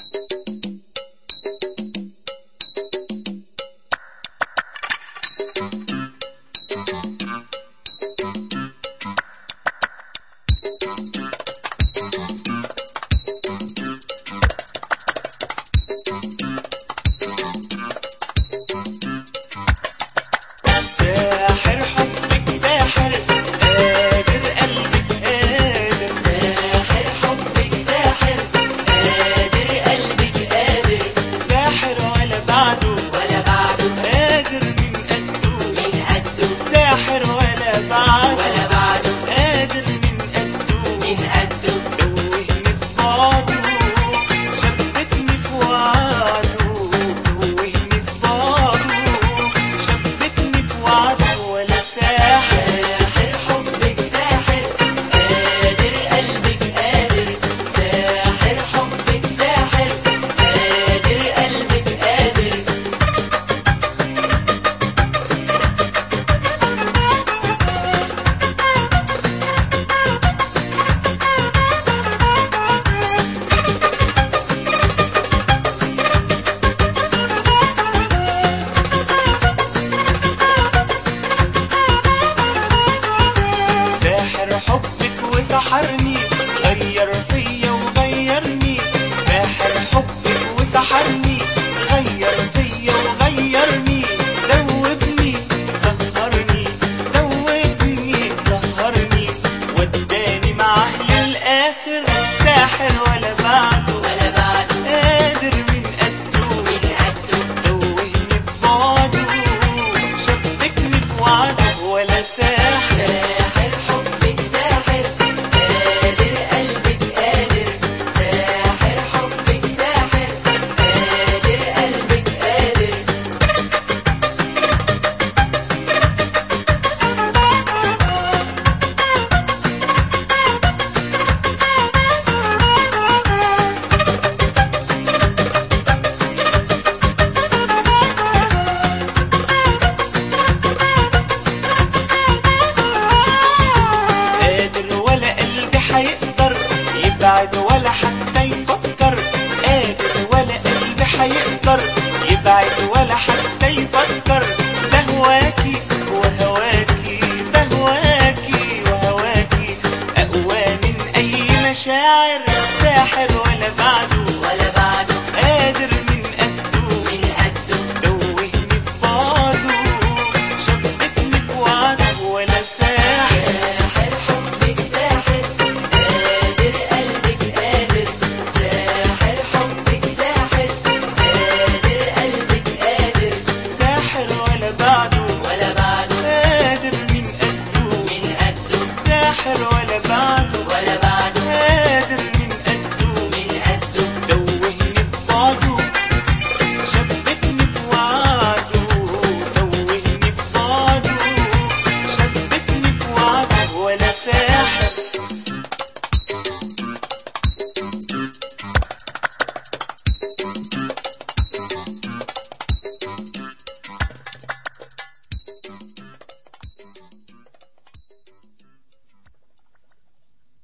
ساحر حبك ساحر قادر قلبك قادر، ساحر حبك ساحر قادر قلبك قادر، ساحر ولا بعده ولا بعده قادر من قده، من قده ساحر ولا بعده ولا بعده قادر من قده، من قده توهني في بعضه شبكني في وعده، توهني في بعضه شبكني في وعده ولا ساحر. ساحر حبك ساحر قادر قلبك قادر، ساحر حبك ساحر قادر قلبك قادر. ساحر حبك وسحرني غير فيا وغيرني، ساحر حبك وسحرني غير فيا وغيرني، دوبني سهرني دوبني سهرني وداني معاه للآخر، ساحر ولا بعده ولا بعده قادر من قده، من قده دوهني ببعده شبكني في وعده ولا ساحر. ساحر حبك ساحر قادر قلبك قادر، ساحر حبك ساحر قادر قلبك قادر. قادر ولا قلبي هيقدر يبعد ولا حتى يفكر، قادر ولا قلبي هيقدر يبعد ولا حتى يفكر، بهواكي وهواكي بهواكي وهواكي أقوى من أي مشاعر، ساحر ولا بعده ولا بعده قادر من قده، من قده دوهني في بعضه شبكني في وعده ولا ساحر. ساحر حبك ساحر قادر قلبك قادر، ساحر حبك ساحر قادر قلبك قادر. ساحر ولا بعده ولا بعده قادر من قده، من قده ساحر ولا بعده ولا بعده